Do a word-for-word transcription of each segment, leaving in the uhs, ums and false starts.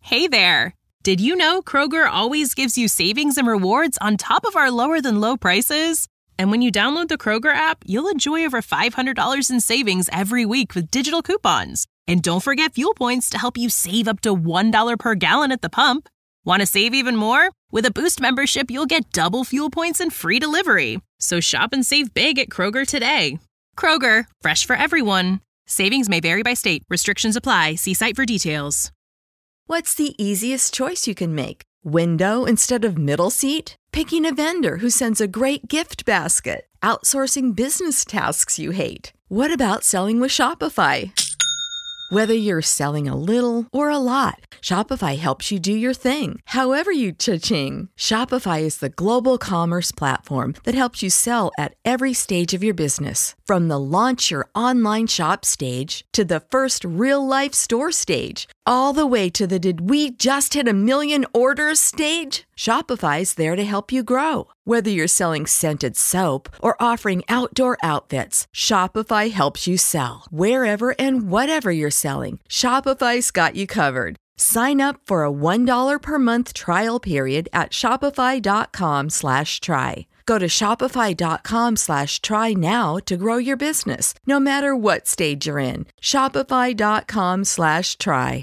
Hey there! Did you know Kroger always gives you savings and rewards on top of our lower-than-low prices? And when you download the Kroger app, you'll enjoy over five hundred dollars in savings every week with digital coupons. And don't forget fuel points to help you save up to one dollar per gallon at the pump. Want to save even more? With a Boost membership, you'll get double fuel points and free delivery. So shop and save big at Kroger today. Kroger, fresh for everyone. Savings may vary by state. Restrictions apply. See site for details. What's the easiest choice you can make? Window instead of middle seat? Picking a vendor who sends a great gift basket? Outsourcing business tasks you hate? What about selling with Shopify? Whether you're selling a little or a lot, Shopify helps you do your thing, however you cha-ching. Shopify is the global commerce platform that helps you sell at every stage of your business. From the launch your online shop stage to the first real-life store stage, all the way to the did we just hit a million orders stage. Shopify's there to help you grow. Whether you're selling scented soap or offering outdoor outfits, Shopify helps you sell. Wherever and whatever you're selling, Shopify's got you covered. Sign up for a one dollar per month trial period at shopify.com slash try. Go to shopify.com slash try now to grow your business, no matter what stage you're in. Shopify.com slash try.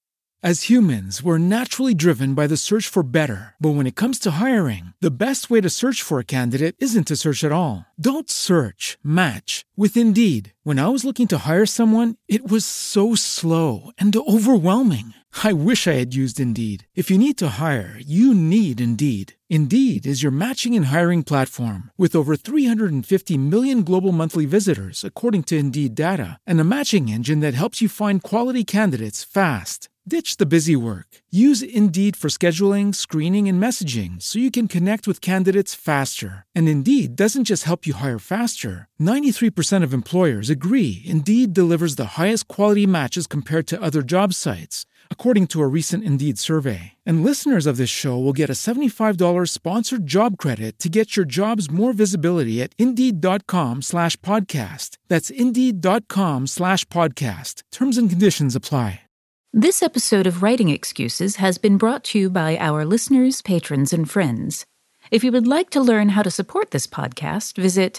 As humans, we're naturally driven by the search for better. But when it comes to hiring, the best way to search for a candidate isn't to search at all. Don't search, match with Indeed. When I was looking to hire someone, it was so slow and overwhelming. I wish I had used Indeed. If you need to hire, you need Indeed. Indeed is your matching and hiring platform with over three hundred fifty million global monthly visitors, according to Indeed data, and a matching engine that helps you find quality candidates fast. Ditch the busy work. Use Indeed for scheduling, screening, and messaging so you can connect with candidates faster. And Indeed doesn't just help you hire faster. ninety-three percent of employers agree Indeed delivers the highest quality matches compared to other job sites, according to a recent Indeed survey. And listeners of this show will get a seventy-five dollars sponsored job credit to get your jobs more visibility at Indeed.com slash podcast. That's Indeed.com slash podcast. Terms and conditions apply. This episode of Writing Excuses has been brought to you by our listeners, patrons, and friends. If you would like to learn how to support this podcast, visit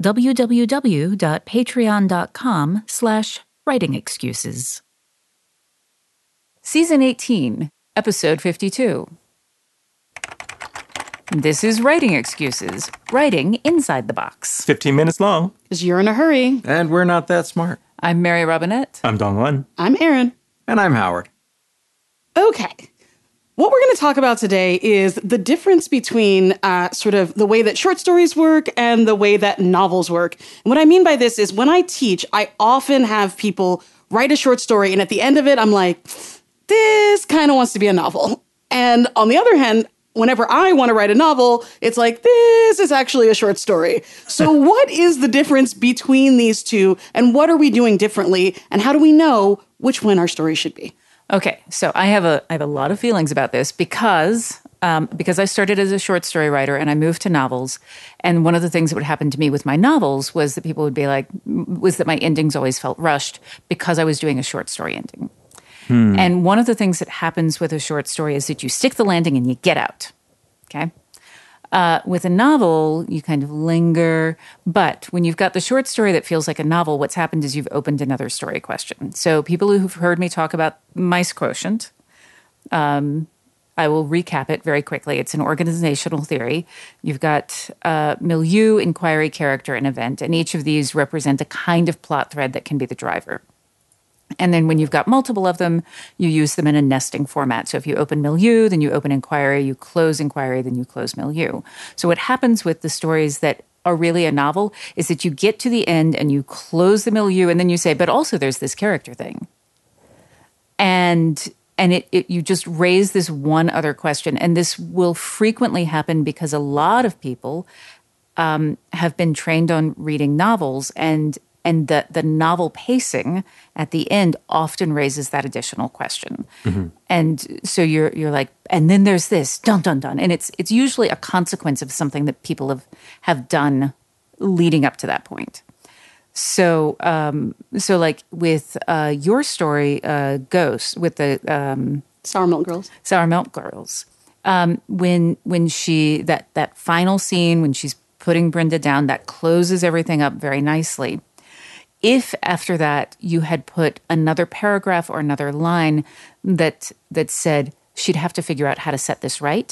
www.patreon.com slash writing excuses. Season eighteen, Episode fifty-two. This is Writing Excuses, writing inside the box. fifteen minutes long. Because you're in a hurry. And we're not that smart. I'm Mary Robinette. I'm Dongwon. I'm Erin. And I'm Howard. Okay. What we're going to talk about today is the difference between uh, sort of the way that short stories work and the way that novels work. And what I mean by this is when I teach, I often have people write a short story, and at the end of it, I'm like, this kind of wants to be a novel. And on the other hand, whenever I want to write a novel, it's like, this is actually a short story. So what is the difference between these two, and what are we doing differently, and how do we know which one our story should be? Okay, so I have a I have a lot of feelings about this because um, because I started as a short story writer and I moved to novels. And one of the things that would happen to me with my novels was that people would be like, was that my endings always felt rushed because I was doing a short story ending. Hmm. And one of the things that happens with a short story is that you stick the landing and you get out, okay? Uh, with a novel, you kind of linger. But when you've got the short story that feels like a novel, what's happened is you've opened another story question. So people who've heard me talk about mice quotient, um, I will recap it very quickly. It's an organizational theory. You've got uh, milieu, inquiry, character, and event. And each of these represent a kind of plot thread that can be the driver. And then when you've got multiple of them, you use them in a nesting format. So if you open milieu, then you open inquiry, you close inquiry, then you close milieu. So what happens with the stories that are really a novel is that you get to the end and you close the milieu, and then you say, but also there's this character thing. And and it, it you just raise this one other question. And this will frequently happen because a lot of people um, have been trained on reading novels, and And the, the novel pacing at the end often raises that additional question. Mm-hmm. And so you're you're like, and then there's this, dun, dun, dun. And it's it's usually a consequence of something that people have, have done leading up to that point. So um, so like with uh, your story, uh, Ghost, with the um, Sour Milk Girls. Sour Milk Girls. Um, when when she that that final scene when she's putting Brenda down, that closes everything up very nicely. If after that you had put another paragraph or another line that that said she'd have to figure out how to set this right,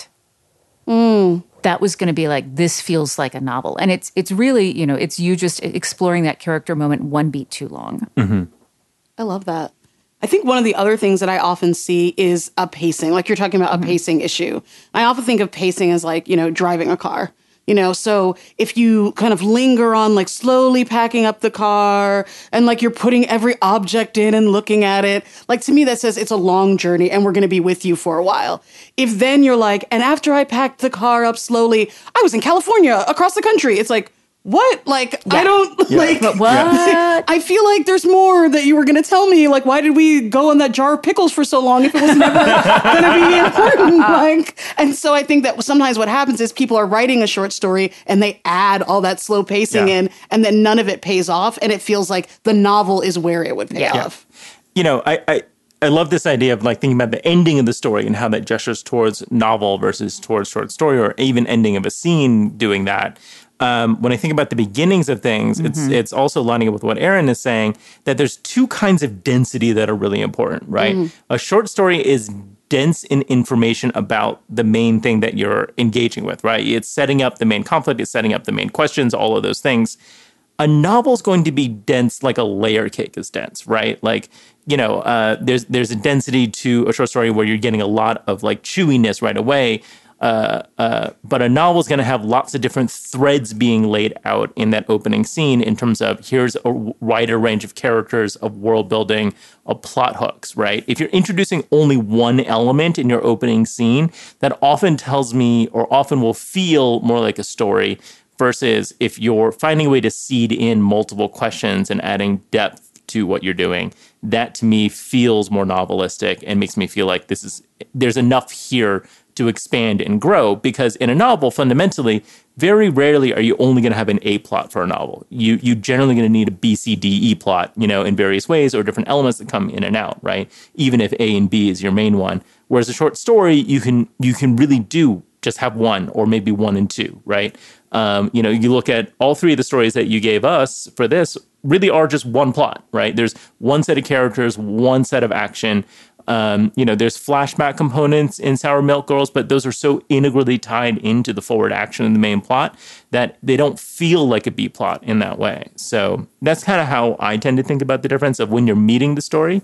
mm. that was going to be like, this feels like a novel. And it's it's really, you know, it's you just exploring that character moment one beat too long. Mm-hmm. I love that. I think one of the other things that I often see is a pacing, like you're talking about mm-hmm. a pacing issue. I often think of pacing as like, you know, driving a car. You know, so if you kind of linger on like slowly packing up the car and like you're putting every object in and looking at it, like to me that says it's a long journey and we're going to be with you for a while. If then you're like, and after I packed the car up slowly, I was in California across the country. It's like, what? Like, yeah. I don't, yeah. like, but what? Yeah. I feel like there's more that you were going to tell me. Like, why did we go on that jar of pickles for so long if it was never going to be important? Like, and so I think that sometimes what happens is people are writing a short story and they add all that slow pacing yeah. in, and then none of it pays off. And it feels like the novel is where it would pay yeah. off. You know, I, I, I love this idea of like thinking about the ending of the story and how that gestures towards novel versus towards short story, or even ending of a scene doing that. Um, when I think about the beginnings of things, mm-hmm. it's it's also lining up with what Erin is saying, that there's two kinds of density that are really important, right? Mm-hmm. A short story is dense in information about the main thing that you're engaging with, right? It's setting up the main conflict, it's setting up the main questions, all of those things. A novel is going to be dense like a layer cake is dense, right? Like, you know, uh, there's there's a density to a short story where you're getting a lot of like chewiness right away. Uh, uh, but a novel is going to have lots of different threads being laid out in that opening scene in terms of here's a wider range of characters, of world building, of plot hooks, right? If you're introducing only one element in your opening scene, that often tells me, or often will feel more like a story, versus if you're finding a way to seed in multiple questions and adding depth to what you're doing. That to me feels more novelistic and makes me feel like this is there's enough here to expand and grow, because in a novel, fundamentally, very rarely are you only going to have an A plot for a novel. You you generally going to need a B, C, D, E plot, you know, in various ways, or different elements that come in and out, right? Even if A and B is your main one. Whereas a short story, you can you can really do just have one, or maybe one and two, right? Um, you know, you look at all three of the stories that you gave us for this really are just one plot, right? There's one set of characters, one set of action. Um, you know, there's flashback components in Sour Milk Girls, but those are so integrally tied into the forward action and the main plot that they don't feel like a B plot in that way. So that's kind of how I tend to think about the difference of when you're meeting the story.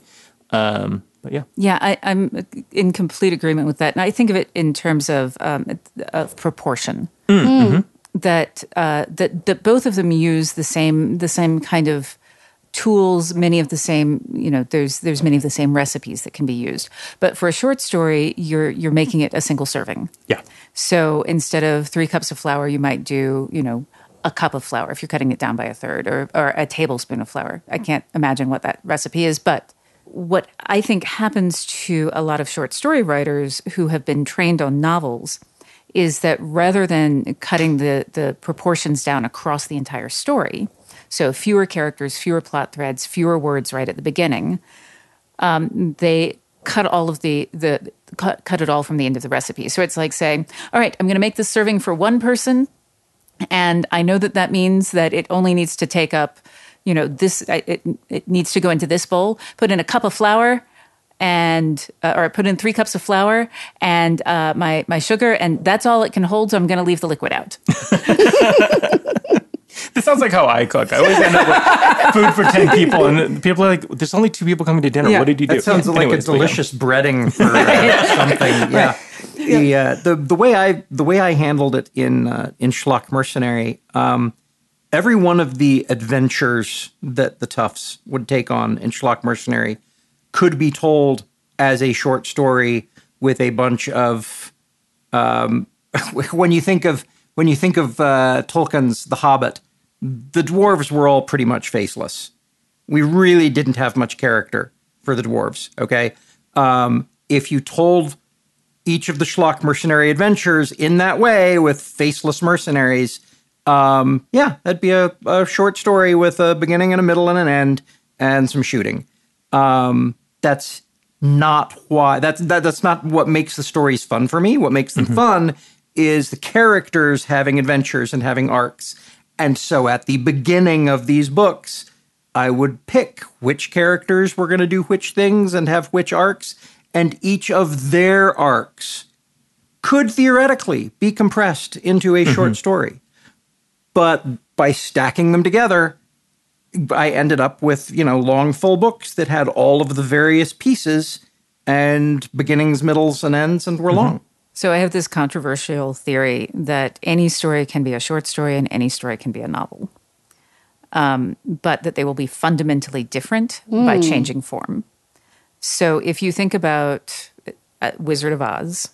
Um, but yeah. Yeah, I, I'm in complete agreement with that. And I think of it in terms of, um, of proportion. Mm, mm-hmm. That uh, that that both of them use the same the same kind of tools, many of the same, you know, there's there's many of the same recipes that can be used. But for a short story, you're you're making it a single serving. Yeah. So instead of three cups of flour, you might do, you know, a cup of flour if you're cutting it down by a third, or or a tablespoon of flour. I can't imagine what that recipe is, but what I think happens to a lot of short story writers who have been trained on novels is that rather than cutting the, the proportions down across the entire story, so fewer characters, fewer plot threads, fewer words right at the beginning, um, they cut all of the, the cut, cut it all from the end of the recipe. So it's like saying, all right, I'm going to make this serving for one person, and I know that that means that it only needs to take up, you know, this, it, it needs to go into this bowl, put in a cup of flour, and uh, or put in three cups of flour and uh, my my sugar, and that's all it can hold. So I'm going to leave the liquid out. This sounds like how I cook. I always end up with food for ten people, and people are like, "There's only two people coming to dinner. Yeah, what did you do?" That sounds yeah. like Anyways, a delicious breading for uh, something. Yeah. yeah. The, uh, the the way I the way I handled it in uh, in Schlock Mercenary, um, every one of the adventures that the Tufts would take on in Schlock Mercenary could be told as a short story with a bunch of um, when you think of when you think of uh, Tolkien's The Hobbit, the dwarves were all pretty much faceless. We really didn't have much character for the dwarves. Okay, um, if you told each of the Schlock Mercenary adventures in that way with faceless mercenaries, um, yeah, that'd be a, a short story with a beginning and a middle and an end and some shooting. Um, That's not why. That's that, that's not what makes the stories fun for me. What makes them mm-hmm. fun is the characters having adventures and having arcs. And so at the beginning of these books, I would pick which characters were going to do which things and have which arcs, and each of their arcs could theoretically be compressed into a mm-hmm. short story. But by stacking them together, I ended up with, you know, long, full books that had all of the various pieces and beginnings, middles, and ends, and were mm-hmm. long. So I have this controversial theory that any story can be a short story and any story can be a novel, um, but that they will be fundamentally different mm. by changing form. So if you think about uh, Wizard of Oz,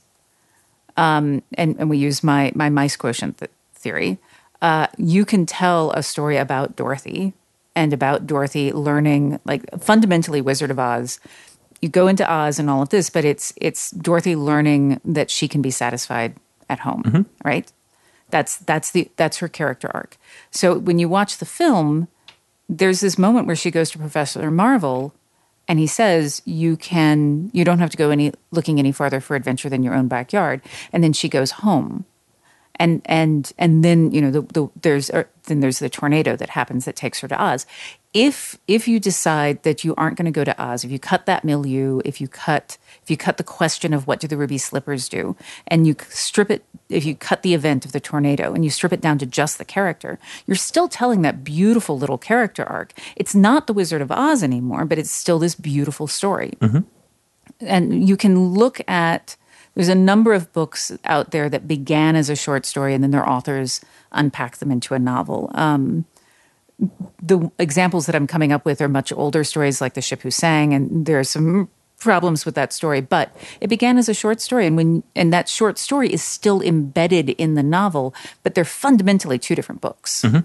um, and, and we use my, my mice quotient th- theory, uh, you can tell a story about Dorothy and about Dorothy learning, like fundamentally Wizard of Oz. You go into Oz and all of this, but it's it's Dorothy learning that she can be satisfied at home, mm-hmm. right? That's that's the that's her character arc. So when you watch the film, there's this moment where she goes to Professor Marvel, and he says, "You can you don't have to go any looking any farther for adventure than your own backyard." And then she goes home, and and and then you know the, the there's uh, then there's the tornado that happens that takes her to Oz. If if you decide that you aren't going to go to Oz, if you cut that milieu, if you cut if you cut the question of what do the ruby slippers do, and you strip it, if you cut the event of the tornado and you strip it down to just the character, you're still telling that beautiful little character arc. It's not the Wizard of Oz anymore, but it's still this beautiful story. Mm-hmm. And you can look at, there's a number of books out there that began as a short story and then their authors unpack them into a novel. Um, The examples that I'm coming up with are much older stories like The Ship Who Sang, and there are some problems with that story. But it began as a short story, and when and that short story is still embedded in the novel, but they're fundamentally two different books. Mm-hmm.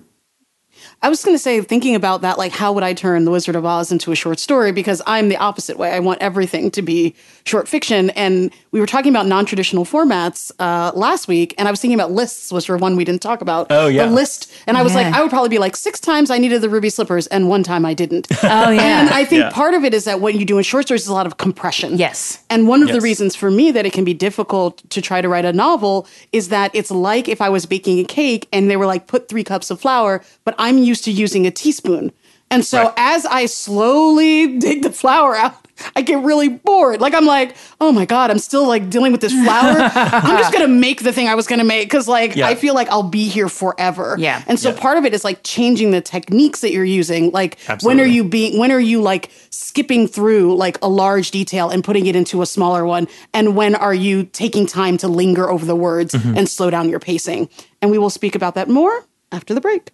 I was going to say, thinking about that, like, how would I turn The Wizard of Oz into a short story? Because I'm the opposite way. I want everything to be short fiction. And we were talking about non-traditional formats uh, last week, and I was thinking about lists, which were one we didn't talk about. Oh, yeah. The list. And I was yeah. like, I would probably be like, six times I needed the ruby slippers, and one time I didn't. Oh, yeah. And I think yeah. part of it is that what you do in short stories is a lot of compression. Yes. And one of yes. the reasons for me that it can be difficult to try to write a novel is that it's like if I was baking a cake and they were like, put three cups of flour, but I'm used to using a teaspoon. And so right. as I slowly dig the flour out, I get really bored. Like, I'm like, oh my God, I'm still like dealing with this flour. I'm just going to make the thing I was going to make because like, yeah. I feel like I'll be here forever. Yeah. And so yeah. part of it is like changing the techniques that you're using. Like Absolutely. when are you being, when are you like skipping through like a large detail and putting it into a smaller one? And when are you taking time to linger over the words mm-hmm. and slow down your pacing? And we will speak about that more after the break.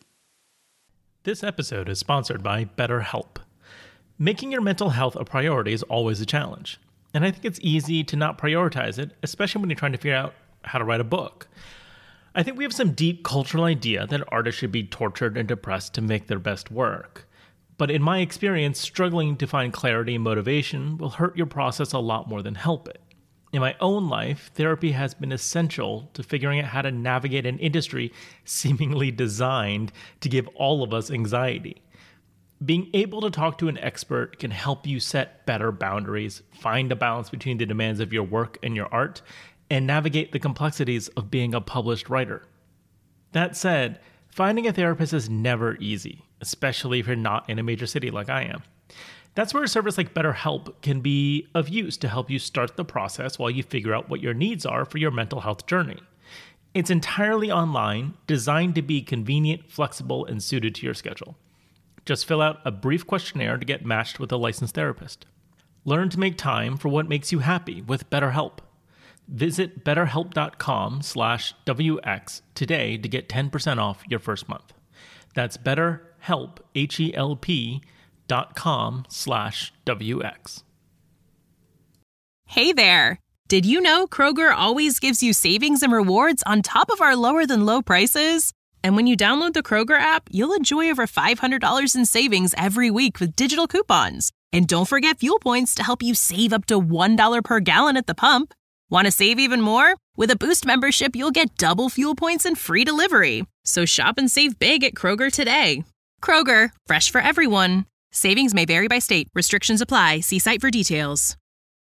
This episode is sponsored by BetterHelp. Making your mental health a priority is always a challenge, and I think it's easy to not prioritize it, especially when you're trying to figure out how to write a book. I think we have some deep cultural idea that artists should be tortured and depressed to make their best work. But in my experience, struggling to find clarity and motivation will hurt your process a lot more than help it. In my own life, therapy has been essential to figuring out how to navigate an industry seemingly designed to give all of us anxiety. Being able to talk to an expert can help you set better boundaries, find a balance between the demands of your work and your art, and navigate the complexities of being a published writer. That said, finding a therapist is never easy, especially if you're not in a major city like I am. That's where a service like BetterHelp can be of use to help you start the process while you figure out what your needs are for your mental health journey. It's entirely online, designed to be convenient, flexible, and suited to your schedule. Just fill out a brief questionnaire to get matched with a licensed therapist. Learn to make time for what makes you happy with BetterHelp. Visit betterhelp.com slash WX today to get ten percent off your first month. That's BetterHelp, H E L P, dot com slash WX. Hey there! Did you know Kroger always gives you savings and rewards on top of our lower than low prices? And when you download the Kroger app, you'll enjoy over five hundred dollars in savings every week with digital coupons. And don't forget fuel points to help you save up to one dollar per gallon at the pump. Want to save even more? With a Boost membership, you'll get double fuel points and free delivery. So shop and save big at Kroger today. Kroger, fresh for everyone. Savings may vary by state. Restrictions apply. See site for details.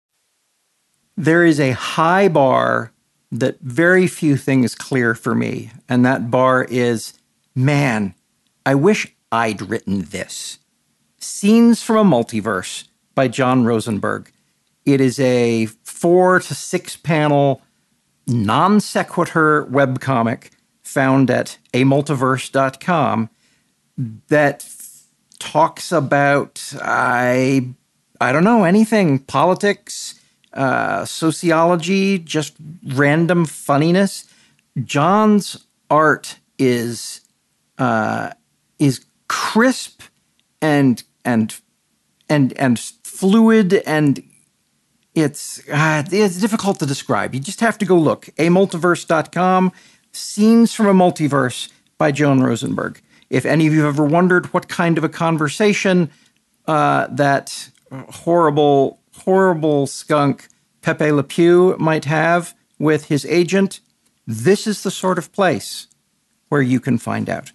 there is a high bar that very few things clear for me. And that bar is, man, I wish I'd written this. Scenes from a Multiverse by John Rosenberg. It is a four to six panel non sequitur webcomic found at a multiverse dot com that f- talks about, I, I don't know, anything, politics, uh, sociology, just random funniness. John's art is uh, is crisp and and and and fluid, and it's uh, it's difficult to describe. You just have to go look. a multiverse dot com, Scenes from a Multiverse by John Rosenberg. If any of you have ever wondered what kind of a conversation uh, that horrible, horrible skunk Pepe Le Pew might have with his agent, this is the sort of place where you can find out.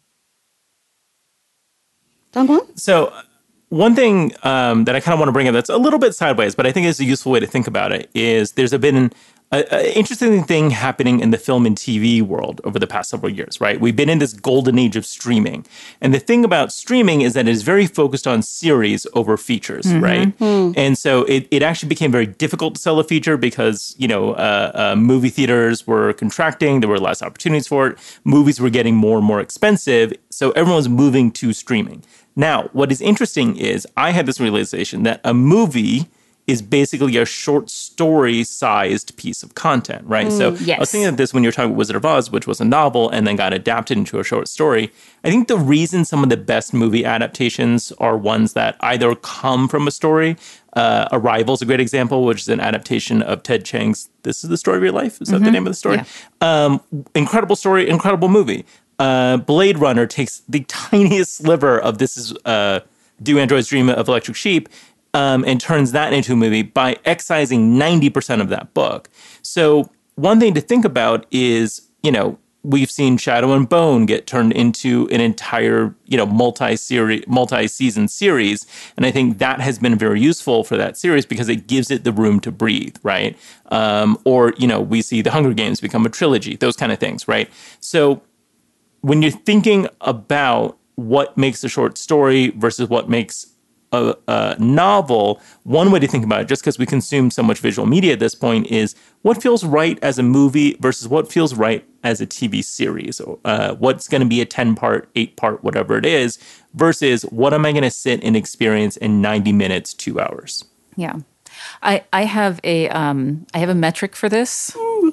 Don Juan? So one thing um, that I kind of want to bring up that's a little bit sideways, but I think is a useful way to think about it, is there's been an an interesting thing happening in the film and T V world over the past several years, right? We've been in this golden age of streaming. And the thing about streaming is that it is very focused on series over features, mm-hmm. right? Mm. And so it, it actually became very difficult to sell a feature because, you know, uh, uh, movie theaters were contracting. There were less opportunities for it. Movies were getting more and more expensive. So everyone was moving to streaming. Now, what is interesting is I had this realization that a movie is basically a short story-sized piece of content, right? Mm, so yes. I was thinking of this when you were talking about Wizard of Oz, which was a novel and then got adapted into a short story. I think the reason some of the best movie adaptations are ones that either come from a story. Uh, Arrival is a great example, which is an adaptation of Ted Chiang's This is the Story of Your Life. Is that mm-hmm. the name of the story? Yeah. Um, incredible story, incredible movie. Uh, Blade Runner takes the tiniest sliver of This is uh, Do Androids Dream of Electric Sheep Um, and turns that into a movie by excising ninety percent of that book. So one thing to think about is, you know, we've seen Shadow and Bone get turned into an entire, you know, multi-series, multi-season series. And I think that has been very useful for that series because it gives it the room to breathe, right? Um, or, you know, we see The Hunger Games become a trilogy, those kind of things, right? So when you're thinking about what makes a short story versus what makes A, a novel, one way to think about it, just because we consume so much visual media at this point, is what feels right as a movie versus what feels right as a T V series. Uh, what's going to be a ten-part, eight-part, whatever it is, versus what am I going to sit and experience in ninety minutes, two hours? Yeah. I, I have a um, I have a metric for this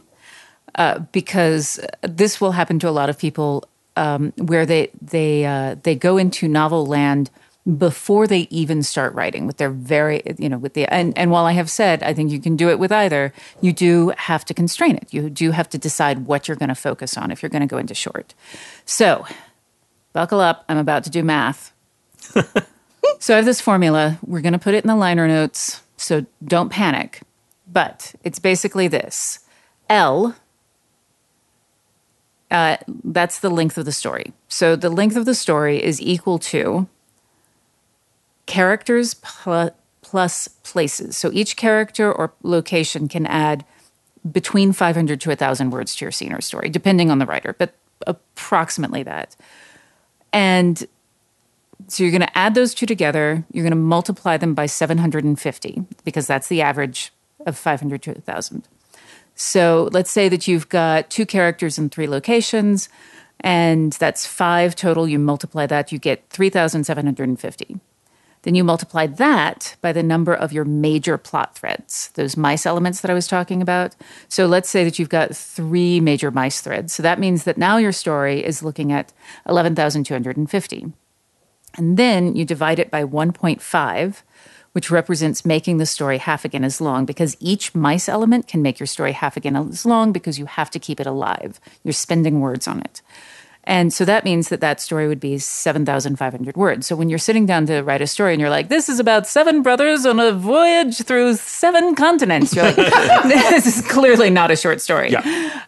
uh, because this will happen to a lot of people um, where they, they, uh, they go into novel land before they even start writing with their very, you know, with the, and, and while I have said, I think you can do it with either, you do have to constrain it. You do have to decide what you're going to focus on if you're going to go into short. So buckle up. I'm about to do math. So I have this formula. We're going to put it in the liner notes. So don't panic, but it's basically this. L, uh, that's the length of the story. So the length of the story is equal to characters plus, plus places. So each character or location can add between five hundred to one thousand words to your scene or story, depending on the writer, but approximately that. And so you're going to add those two together. You're going to multiply them by seven hundred fifty because that's the average of five hundred to one thousand. So let's say that you've got two characters in three locations, and that's five total. You multiply that, you get three thousand seven hundred fifty. Then you multiply that by the number of your major plot threads, those mice elements that I was talking about. So let's say that you've got three major mice threads. So that means that now your story is looking at eleven thousand two hundred fifty. And then you divide it by one point five, which represents making the story half again as long, because each mice element can make your story half again as long because you have to keep it alive. You're spending words on it. And so that means that that story would be seven thousand five hundred words. So when you're sitting down to write a story and you're like, this is about seven brothers on a voyage through seven continents, you're like, this is clearly not a short story. Yeah.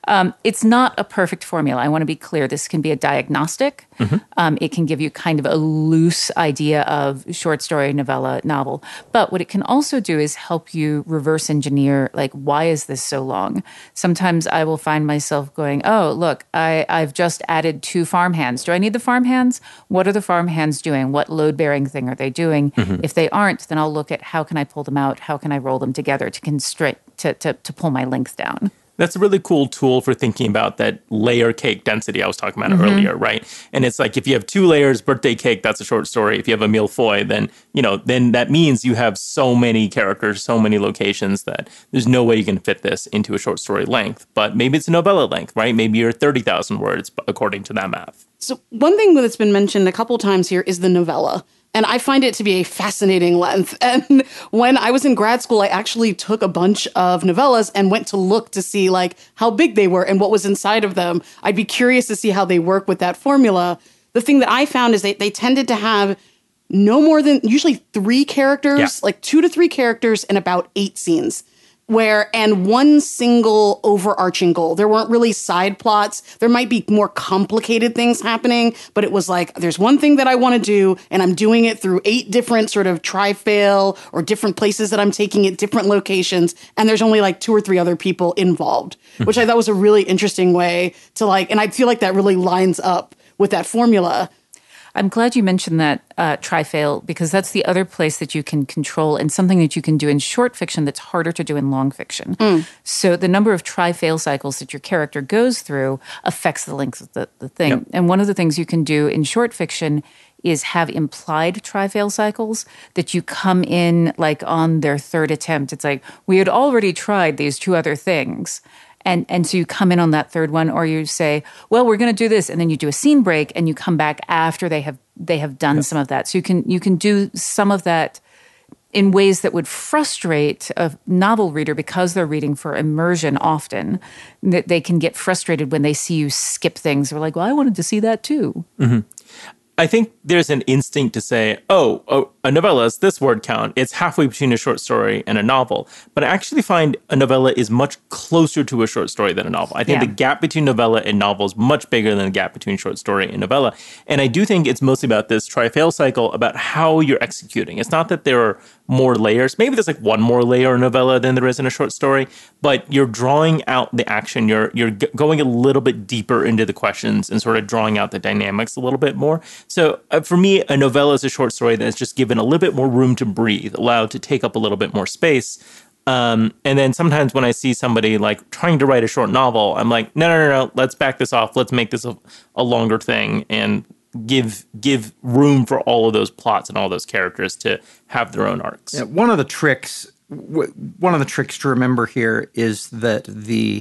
Um, it's not a perfect formula. I want to be clear. This can be a diagnostic. Mm-hmm. Um, it can give you kind of a loose idea of short story, novella, novel. But what it can also do is help you reverse engineer, like, why is this so long? Sometimes I will find myself going, oh, look, I, I've just added two farmhands. Do I need the farmhands? What are the farmhands doing? What load-bearing thing are they doing? Mm-hmm. If they aren't, then I'll look at how can I pull them out? How can I roll them together to constrict, to, to, to pull my length down? That's a really cool tool for thinking about that layer cake density I was talking about mm-hmm. earlier, right? And it's like if you have two layers, birthday cake, that's a short story. If you have a millefeuille, then, you know, then that means you have so many characters, so many locations that there's no way you can fit this into a short story length. But maybe it's a novella length, right? Maybe you're thirty thousand words according to that math. So one thing that's been mentioned a couple times here is the novella. And I find it to be a fascinating length. And when I was in grad school, I actually took a bunch of novellas and went to look to see like how big they were and what was inside of them. I'd be curious to see how they work with that formula. The thing that I found is they, they tended to have no more than usually three characters, yeah. like two to three characters and about eight scenes. Where, and one single overarching goal. There weren't really side plots. There might be more complicated things happening, but it was like, there's one thing that I want to do, and I'm doing it through eight different sort of tri-fail or different places that I'm taking it, different locations, and there's only like two or three other people involved, mm-hmm. which I thought was a really interesting way to like, and I feel like that really lines up with that formula. I'm glad you mentioned that uh, tri-fail, because that's the other place that you can control and something that you can do in short fiction that's harder to do in long fiction. Mm. So the number of tri-fail cycles that your character goes through affects the length of the, the thing. Yep. And one of the things you can do in short fiction is have implied tri-fail cycles that you come in like on their third attempt. It's like, we had already tried these two other things. And and so you come in on that third one, or you say, well, we're going to do this, and then you do a scene break, and you come back after they have they have done yep. some of that. So you can you can do some of that in ways that would frustrate a novel reader because they're reading for immersion often. That they can get frustrated when they see you skip things. They're like, well, I wanted to see that too. Mm-hmm. I think there's an instinct to say, oh, oh, a novella is this word count. It's halfway between a short story and a novel. But I actually find a novella is much closer to a short story than a novel. I think yeah. the gap between novella and novel is much bigger than the gap between short story and novella. And I do think it's mostly about this tri-fail cycle, about how you're executing. It's not that there are more layers. Maybe there's like one more layer in novella than there is in a short story, but you're drawing out the action. You're you're g- going a little bit deeper into the questions and sort of drawing out the dynamics a little bit more. So uh, for me, a novella is a short story that's just given a little bit more room to breathe, allowed to take up a little bit more space. Um, and then sometimes when I see somebody like trying to write a short novel, I'm like, no, no, no, no, let's back this off. Let's make this a, a longer thing and give give room for all of those plots and all those characters to have their own arcs. Yeah, one of the tricks, w- one of the tricks to remember here is that the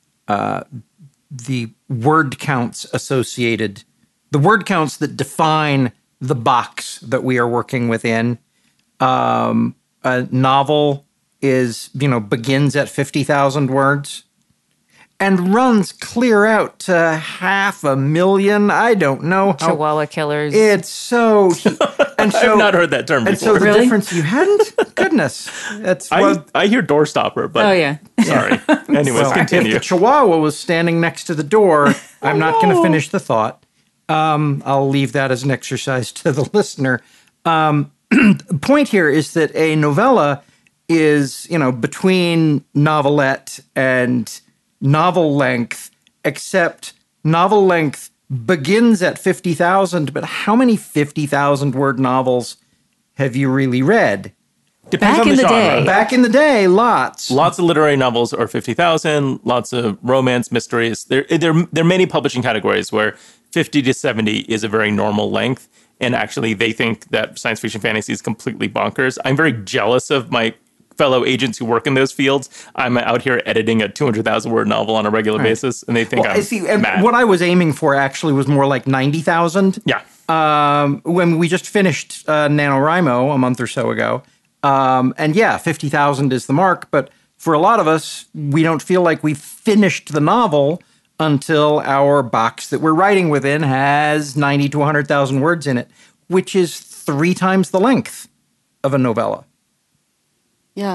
uh, the word counts associated, the word counts that define the box that we are working within. Um, a novel is, you know, begins at fifty thousand words and runs clear out to half a million. I don't know how. Chihuahua killers. It's so. And so I've not heard that term and before. And so the really? difference, you hadn't? Goodness. That's I, well, I hear doorstopper, but oh, yeah. sorry. Anyways, well, continue. If the Chihuahua was standing next to the door, I'm oh, not going to finish the thought. Um, I'll leave that as an exercise to the listener. Um, the point here is that a novella is, you know, between novelette and novel length, except novel length begins at fifty thousand, but how many fifty thousand word novels have you really read? Depends Back on in the, the genre. day. Back in the day, lots. Lots of literary novels are fifty thousand, lots of romance, mysteries. There, there, there are many publishing categories where fifty to seventy is a very normal length, and actually they think that science fiction fantasy is completely bonkers. I'm very jealous of my fellow agents who work in those fields. I'm out here editing a two hundred thousand word novel on a regular right. basis, and they think well, I'm see, and mad. What I was aiming for actually was more like ninety thousand. Yeah. Um, when we just finished uh, NaNoWriMo a month or so ago, um, and yeah, fifty thousand is the mark, but for a lot of us, we don't feel like we've finished the novel until our box that we're writing within has ninety to one hundred thousand words in it, which is three times the length of a novella. Yeah.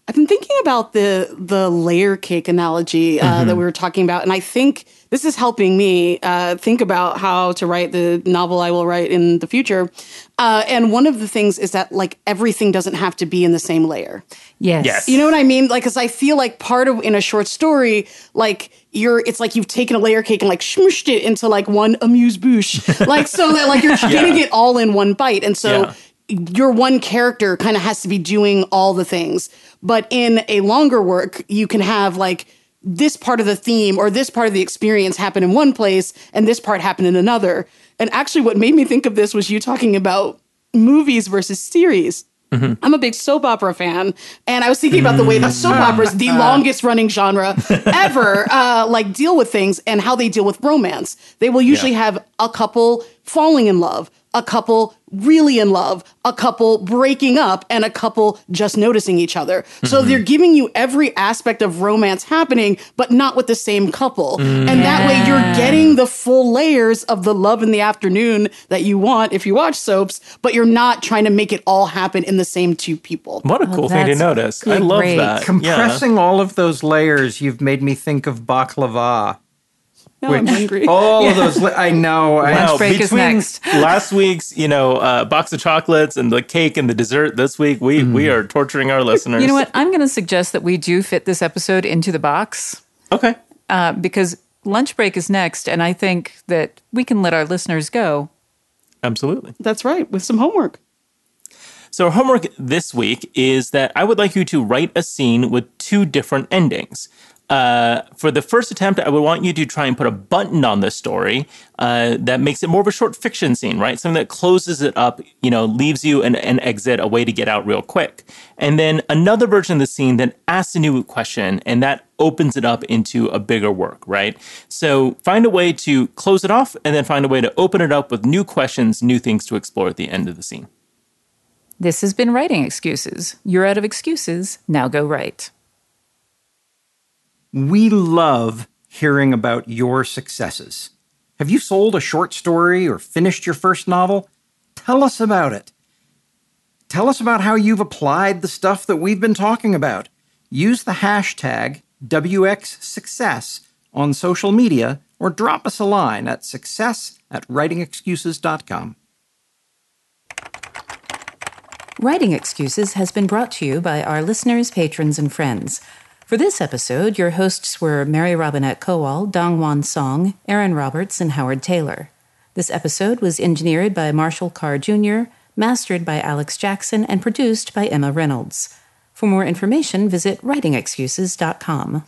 I've been thinking about the the layer cake analogy uh, mm-hmm. that we were talking about, and I think this is helping me uh, think about how to write the novel I will write in the future. Uh, and one of the things is that like everything doesn't have to be in the same layer. Yes. yes. You know what I mean? Like, because I feel like part of in a short story, like you're, it's like you've taken a layer cake and like smushed it into like one amuse-bouche, like so that like you're yeah. getting it all in one bite, and so. Yeah. Your one character kind of has to be doing all the things. But in a longer work, you can have like this part of the theme or this part of the experience happen in one place and this part happen in another. And actually what made me think of this was you talking about movies versus series. Mm-hmm. I'm a big soap opera fan, and I was thinking about the way that soap operas, the longest running genre ever, uh, like deal with things and how they deal with romance. They will usually yeah. have a couple falling in love, a couple really in love, a couple breaking up, and a couple just noticing each other. Mm-hmm. So they're giving you every aspect of romance happening, but not with the same couple. Mm-hmm. And that way you're getting the full layers of the love in the afternoon that you want if you watch soaps, but you're not trying to make it all happen in the same two people. What a cool oh, thing to notice. I love great. that. Compressing yeah. all of those layers, you've made me think of baklava. Now I'm hungry. All yeah. of those, li- I know. Lunch I, break is next. Last week's, you know, uh, box of chocolates and the cake and the dessert this week, we mm. we are torturing our listeners. You know what? I'm going to suggest that we do fit this episode into the box. Okay. Uh, because lunch break is next, and I think that we can let our listeners go. Absolutely. That's right, with some homework. So our homework this week is that I would like you to write a scene with two different endings. Uh, for the first attempt, I would want you to try and put a button on the story uh, that makes it more of a short fiction scene, right? Something that closes it up, you know, leaves you an, an exit, a way to get out real quick. And then another version of the scene that asks a new question, and that opens it up into a bigger work, right? So find a way to close it off, and then find a way to open it up with new questions, new things to explore at the end of the scene. This has been Writing Excuses. You're out of excuses. Now go write. We love hearing about your successes. Have you sold a short story or finished your first novel? Tell us about it. Tell us about how you've applied the stuff that we've been talking about. Use the hashtag W X Success on social media or drop us a line at success at writing excuses dot com. Writing Excuses has been brought to you by our listeners, patrons, and friends. For this episode, your hosts were Mary Robinette Kowal, Dongwon Song, Aaron Roberts, and Howard Taylor. This episode was engineered by Marshall Carr Junior, mastered by Alex Jackson, and produced by Emma Reynolds. For more information, visit writing excuses dot com.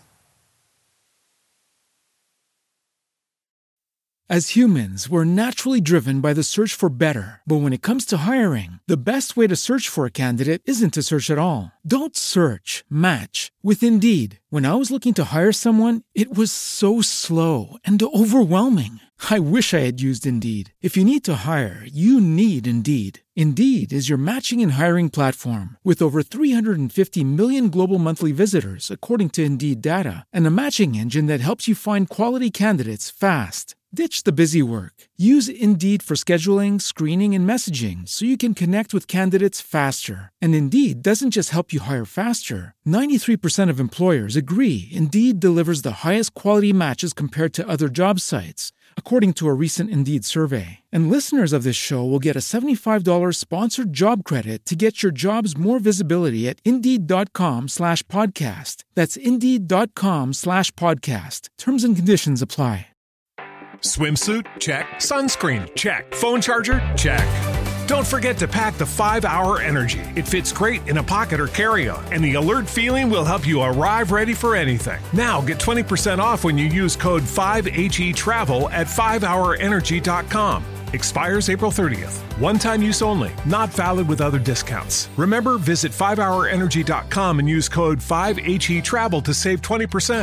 As humans, we're naturally driven by the search for better. But when it comes to hiring, the best way to search for a candidate isn't to search at all. Don't search, match with Indeed. When I was looking to hire someone, it was so slow and overwhelming. I wish I had used Indeed. If you need to hire, you need Indeed. Indeed is your matching and hiring platform with over three hundred fifty million global monthly visitors, according to Indeed data, and a matching engine that helps you find quality candidates fast. Ditch the busy work. Use Indeed for scheduling, screening, and messaging so you can connect with candidates faster. And Indeed doesn't just help you hire faster. ninety-three percent of employers agree Indeed delivers the highest quality matches compared to other job sites, according to a recent Indeed survey. And listeners of this show will get a seventy-five dollars sponsored job credit to get your jobs more visibility at Indeed.com slash podcast. That's Indeed.com slash podcast. Terms and conditions apply. Swimsuit? Check. Sunscreen? Check. Phone charger? Check. Don't forget to pack the five hour Energy. It fits great in a pocket or carry-on, and the alert feeling will help you arrive ready for anything. Now get twenty percent off when you use code five H E travel at five hour energy dot com. Expires April thirtieth. One-time use only. Not valid with other discounts. Remember, visit five hour energy dot com and use code five H E travel to save twenty percent.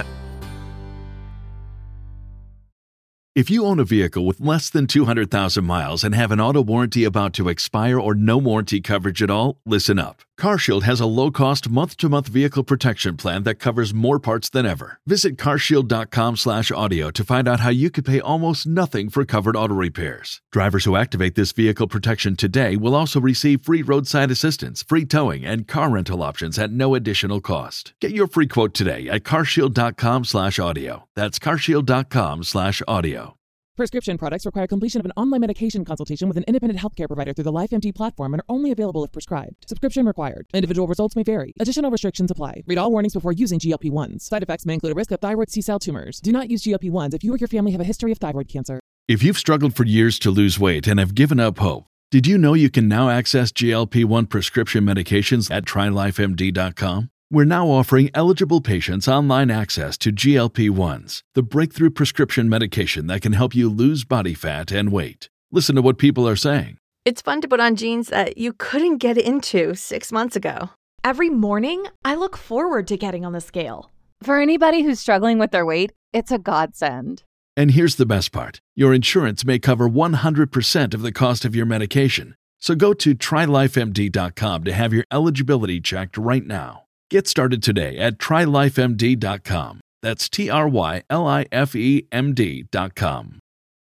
If you own a vehicle with less than two hundred thousand miles and have an auto warranty about to expire or no warranty coverage at all, listen up. CarShield has a low-cost month-to-month vehicle protection plan that covers more parts than ever. Visit carshield.com slash audio to find out how you could pay almost nothing for covered auto repairs. Drivers who activate this vehicle protection today will also receive free roadside assistance, free towing, and car rental options at no additional cost. Get your free quote today at carshield.com slash audio. That's carshield.com slash audio. Prescription products require completion of an online medication consultation with an independent healthcare provider through the LifeMD platform and are only available if prescribed. Subscription required. Individual results may vary. Additional restrictions apply. Read all warnings before using G L P one s. Side effects may include a risk of thyroid C-cell tumors. Do not use G L P one s if you or your family have a history of thyroid cancer. If you've struggled for years to lose weight and have given up hope, did you know you can now access G L P one prescription medications at try life M D dot com? We're now offering eligible patients online access to G L P one s, the breakthrough prescription medication that can help you lose body fat and weight. Listen to what people are saying. It's fun to put on jeans that you couldn't get into six months ago. Every morning, I look forward to getting on the scale. For anybody who's struggling with their weight, it's a godsend. And here's the best part. Your insurance may cover one hundred percent of the cost of your medication. So go to try life M D dot com to have your eligibility checked right now. Get started today at try life M D dot com. That's T R Y L I F E M D dot com.